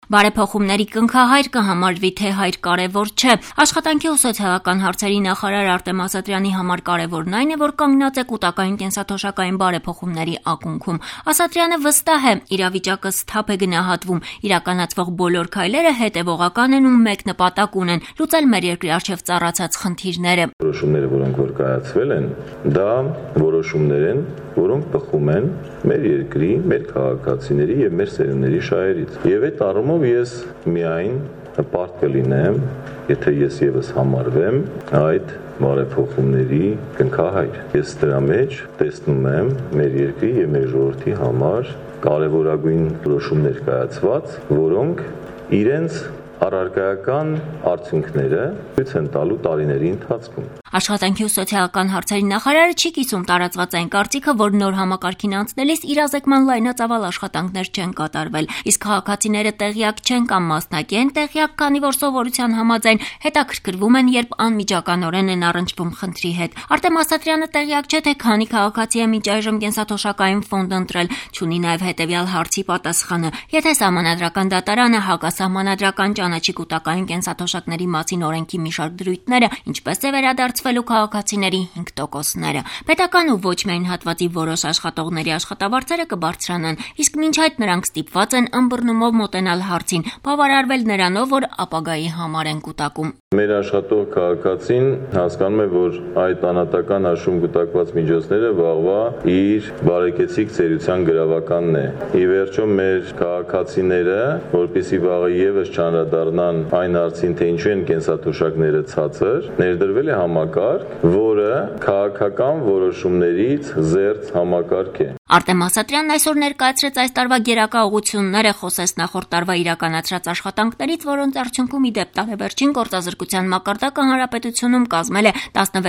Բարեփոխումների կնքահայր կհամարվի, թե հայր կարևոր չէ։ Աշխատանքի ու սոցիալական հարցերի նախարար Արտեմ Ասատրյանի համար կարևորն այն է, որ կանգնած է կուտակային կենսաթոշակային բարեփոխումների ակունքում։ Ասատրյանը վստահ է, իրավիճակը սթափ է գնահատվում, իրականացվող բոլոր քայլերը հետևողական են ու մեկ նպատակ ունեն՝ լուծել մեր երկրի առջև ծառացած խնդիրները։ Որոշումները, որոնք որ կայացվել են, դա որոշումներ են, որոնք բխում են մեր երկրի, մեր քաղաքացիների եւ մեր սերունդների շահերից։ Եվ այդ առումով ես միայն հպարտ կլինեմ, եթե ես եւս համարվեմ այդ բարեփոխումների կնքահայր։ Ես դրա մեջ տեսնում եմ մեր երկրի եւ մեր ժողովրդի համար կարևորագույն որոշումներ կայացված, որոնք իրենց առարկայական արդյունքները ցույց են տալու տարիների ընթացքում։ Աշխատանքի ու սոցիալական հարցերի նախարարը չի կիսում տարածված այն կարծիքը, որ նոր համակարգին անցնելիս իրազեկման լայնածավալ աշխատանքներ չեն կատարվել, իսկ քաղաքացիները տեղյակ չեն կամ մասնակի են տեղյակ, քանի որ սովորության համաձայն հետաքրքրվում են, երբ անմիջականորեն են առնչվում խնդրի հետ։ Արտեմ Ասատրյանը տեղյակ չէ, թե քանի քաղաքացի է մինչ այժմ կենսաթոշակային ֆոնդ ընտրել, չունի նաև հետևյալ հարցի պատասխանը։ Եթե սահմանադրական դատարանը հակասահմանադրական ճանաչի կուտակային կենսաթոշակների մասին օրենքի մի շարք դրույթները, ինչպես է վերադարձվելու քաղաքացիների 5%-ները։ Պետական ու ոչ միայն հատվածի որոշ աշխատողների աշխատավարձերը կբարձրանան, իսկ մինչ այդ նրանք ստիպված են ըմբռնումով մոտենալ հարցին, բավարարվել նրանով, որ ապագայի համար են կուտակում։ Մեր աշխատող քաղաքացին հասկանում է, որ այդ անհատական հաշվում կուտակված միջոցները վաղվա իր բարեկեցիկ ծերության գրավականն է։ Ի վերջո մեր քաղաքացիները, որպեսզի վաղը եւս չանդրադառնան այն հարցին, թե ինչու են կենսաթոշակները ցածր, ներդրվել է համակարգ, որը քաղաքական որոշումներից զերծ համակարգ է։ Արտեմ Ասատրյանն այսօր ներկայացրեց այս տարվա գերակա ուղղությունները, խոսեց նախորդ տարվա իրականացրած աշխատանքներից, որոնց արդյունքում ի դեպ տարեվերջին գործազրկության մակարդակը հանրապետությունում կազմել է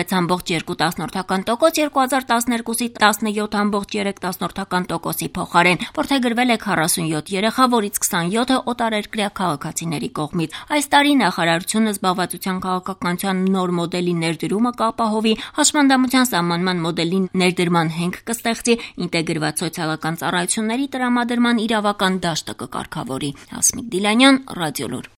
16.2%, 2012-ի 17.3%-ի փոխարեն, որդեգրվել է 47 երեխա, որից 27-ը օտարերկրյա քաղաքացիների կողմից։ Այս տարի նախարարությունը զբաղվածության քաղաքականության նոր մոդելի ներդրումը կապահովի, հաշմանդամության սահմանման մոդելի ներդրման հենք կստեղծի, ինտեգրված սոցիալական ծառայությունների տրամադրման իրավական դաշտը կկարգավորի։ Հասմիկ Դիլանյան, Ռադիոլուր։